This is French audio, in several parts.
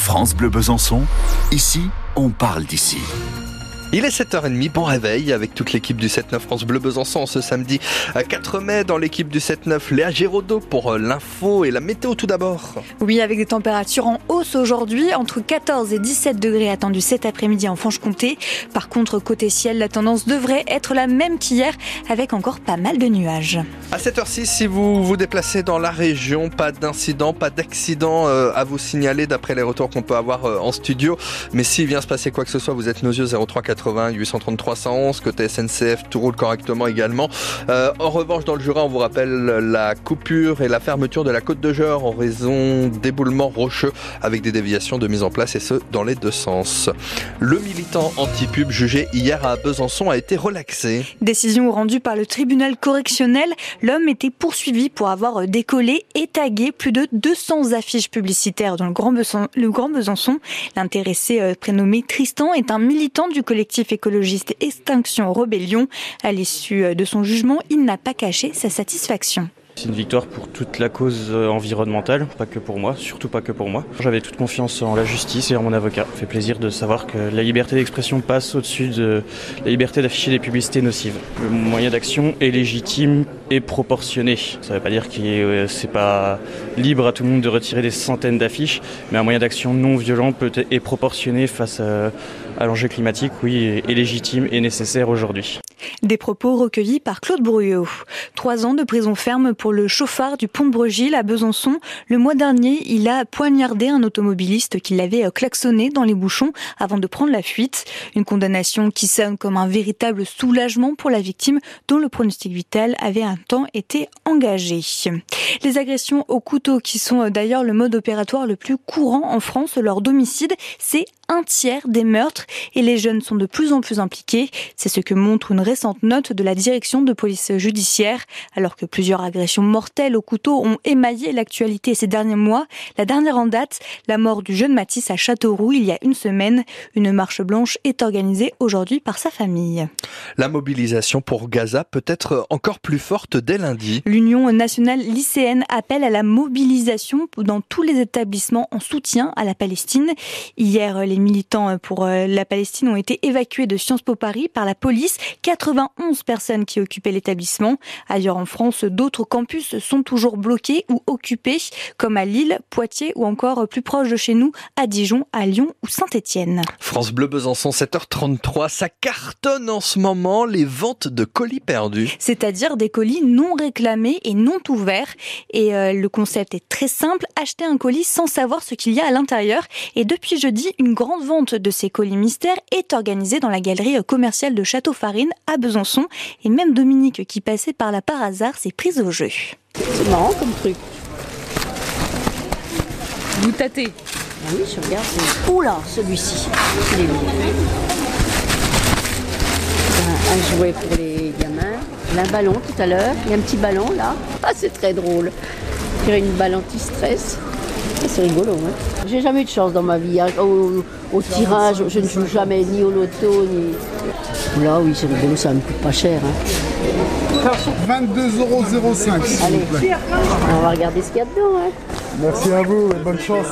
France Bleu Besançon, ici, on parle d'ici. Il est 7h30, bon réveil avec toute l'équipe du 7-9 France Bleu Besançon ce samedi 4 mai dans l'équipe du 7-9. Léa Giraudot pour l'info et la météo tout d'abord. Oui, avec des températures en hausse aujourd'hui, entre 14 et 17 degrés attendus cet après-midi en Franche-Comté. Par contre, côté ciel, la tendance devrait être la même qu'hier avec encore pas mal de nuages. À 7h06, si vous vous déplacez dans la région, pas d'incident, pas d'accident à vous signaler d'après les retours qu'on peut avoir en studio. Mais s'il vient se passer quoi que ce soit, vous êtes nos yeux 03 80 833 111, côté SNCF, tout roule correctement également. En revanche, dans le Jura, on vous rappelle la coupure et la fermeture de la côte de Geur en raison d'éboulements rocheux avec des déviations de mise en place et ce, dans les deux sens. Le militant anti-pub jugé hier à Besançon a été relaxé. Décision rendue par le tribunal correctionnel. L'homme était poursuivi pour avoir décollé et tagué plus de 200 affiches publicitaires dans le Grand Besançon. L'intéressé prénommé Tristan est un militant du collectif écologiste Extinction Rebellion. À l'issue de son jugement, il n'a pas caché sa satisfaction. C'est une victoire pour toute la cause environnementale, pas que pour moi, surtout pas que pour moi. J'avais toute confiance en la justice et en mon avocat. Ça fait plaisir de savoir que la liberté d'expression passe au-dessus de la liberté d'afficher des publicités nocives. Le moyen d'action est légitime et proportionné. Ça ne veut pas dire que c'est pas libre à tout le monde de retirer des centaines d'affiches, mais un moyen d'action non violent est proportionné face à l'enjeu climatique, oui, est légitime et nécessaire aujourd'hui. Des propos recueillis par Claude Brouillot. 3 ans de prison ferme pour le chauffard du pont de Bregille à Besançon. Le mois dernier, il a poignardé un automobiliste qui l'avait klaxonné dans les bouchons avant de prendre la fuite. Une condamnation qui sonne comme un véritable soulagement pour la victime dont le pronostic vital avait un temps été engagé. Les agressions au couteau, qui sont d'ailleurs le mode opératoire le plus courant en France lors d'homicides, c'est 1/3 des meurtres et les jeunes sont de plus en plus impliqués. C'est ce que montre une récente note de la direction de police judiciaire. Alors que plusieurs agressions mortelles au couteau ont émaillé l'actualité ces derniers mois, la dernière en date, la mort du jeune Mathis à Châteauroux il y a une semaine. Une marche blanche est organisée aujourd'hui par sa famille. La mobilisation pour Gaza peut être encore plus forte dès lundi. L'Union nationale lycéenne appelle à la mobilisation dans tous les établissements en soutien à la Palestine. Hier, les militants pour la Palestine ont été évacués de Sciences Po Paris par la police. 91 personnes qui occupaient l'établissement. Ailleurs en France, d'autres campus sont toujours bloqués ou occupés, comme à Lille, Poitiers ou encore plus proche de chez nous, à Dijon, à Lyon ou Saint-Étienne. France Bleu Besançon, 7h33, ça cartonne en ce moment les ventes de colis perdus. C'est-à-dire des colis non réclamés et non ouverts. Et le concept est très simple, acheter un colis sans savoir ce qu'il y a à l'intérieur. Et depuis jeudi, une grande vente de ces colis mystères est organisée dans la galerie commerciale de Château-Farine à Besançon. Et même Dominique, qui passait par là par hasard, s'est prise au jeu. C'est marrant comme truc. Vous tâtez? Ah oui, je regarde. Oula, celui-ci. Il est bien. Un jouet pour les gamins. Il y a un ballon tout à l'heure. Il y a un petit ballon là. Ah, c'est très drôle. Je dirais une balle anti-stress. C'est rigolo, hein. J'ai jamais eu de chance dans ma vie. Hein. Au tirage, je ne joue jamais ni au loto, ni... Là, oui, c'est rigolo, ça me coûte pas cher. Hein. 22,05 €, s'il Allez, vous plaît. On va regarder ce qu'il y a dedans. Hein. Merci à vous et bonne chance.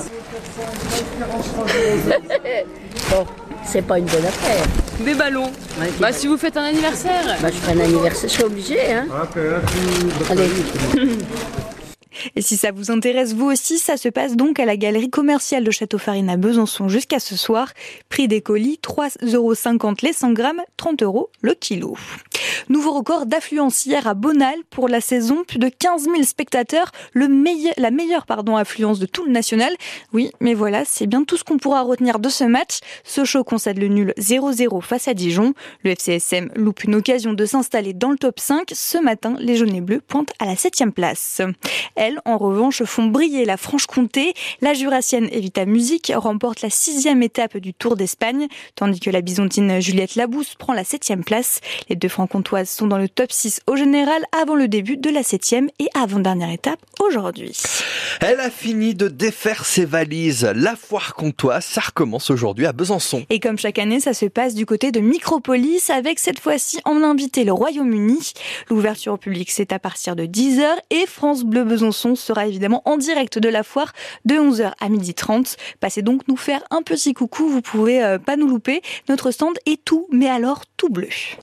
Bon, c'est pas une bonne affaire. Des ballons. Ouais, Bah si vous faites un anniversaire. je ferai un anniversaire, je suis obligée. Hein. Allez. Et si ça vous intéresse vous aussi, ça se passe donc à la galerie commerciale de Château-Farine à Besançon jusqu'à ce soir. Prix des colis, 3,50 € les 100 grammes, 30 € le kilo. Nouveau record d'affluence hier à Bonal pour la saison. Plus de 15 000 spectateurs, la meilleure affluence de tout le national. Oui, mais voilà, c'est bien tout ce qu'on pourra retenir de ce match. Sochaux concède le nul 0-0 face à Dijon. Le FCSM loupe une occasion de s'installer dans le top 5. Ce matin, les jaunes et bleus pointent à la 7e place. Elles, en revanche, font briller la Franche-Comté. La Jurassienne Evita Music remporte la 6e étape du Tour d'Espagne, tandis que la Bisontine Juliette Labousse prend la 7e place. Les deux Françaises Franc-Comtoises sont dans le top 6 au général avant le début de la 7e et avant-dernière étape aujourd'hui. Elle a fini de défaire ses valises. La foire comtoise, ça recommence aujourd'hui à Besançon. Et comme chaque année, ça se passe du côté de Micropolis avec cette fois-ci en invité le Royaume-Uni. L'ouverture au public, c'est à partir de 10h et France Bleu Besançon sera évidemment en direct de la foire de 11h à 12h30. Passez donc nous faire un petit coucou, vous pouvez pas nous louper. Notre stand est tout, mais alors tout bleu.